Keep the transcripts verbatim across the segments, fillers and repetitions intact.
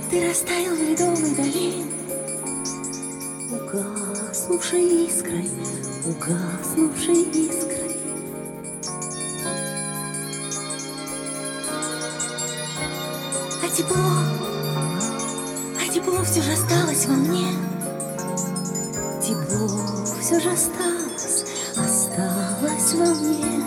Ты растаял в ледовой долине, угаснувшей искрой, угаснувшей искрой. А тепло, а тепло все же осталось во мне. Тепло все же осталось, осталось во мне.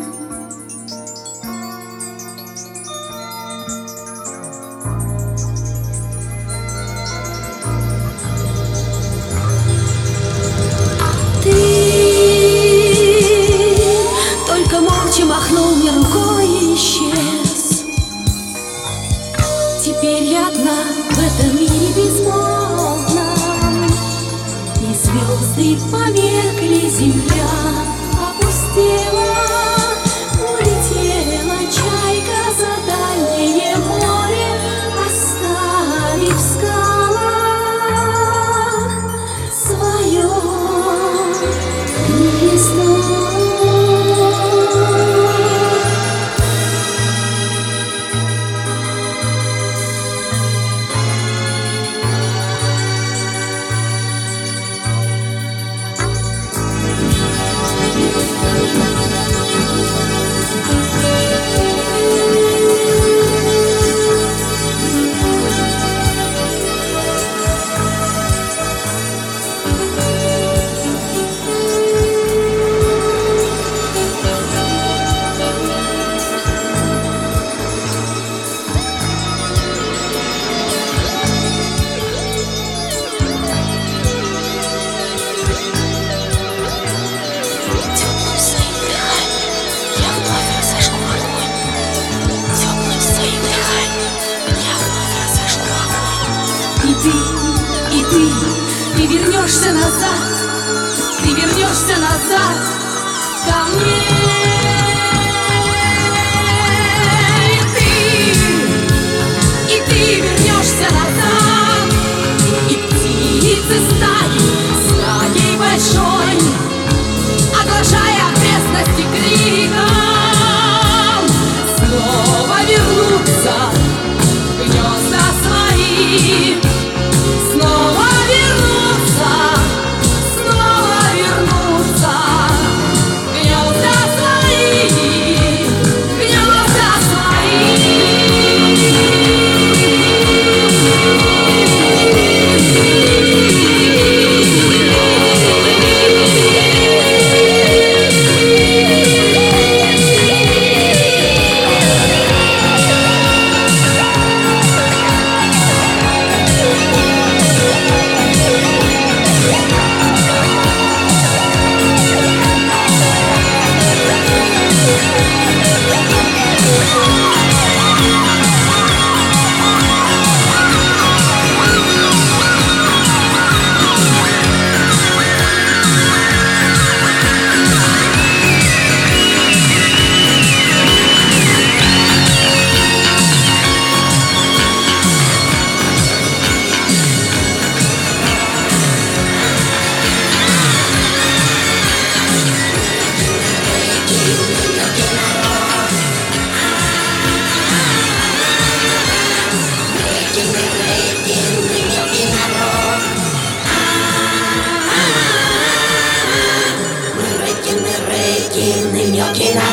Махнул мне рукой и исчез. Теперь я одна в этом мире безмолвном, и звезды померкли, земля опустела. Улетела чайка за дальнее море, оставив в скалах свое гнездо. И ты, и ты, ты вернешься назад, ты вернешься назад ко мне. И ты, и ты вернешься назад, и птицы стаи, стаей большой, оглашая окрестности криком, снова вернутся в гнезда свои. Снова вернуться, снова вернуться в гнезда свои, в гнезда Reiki,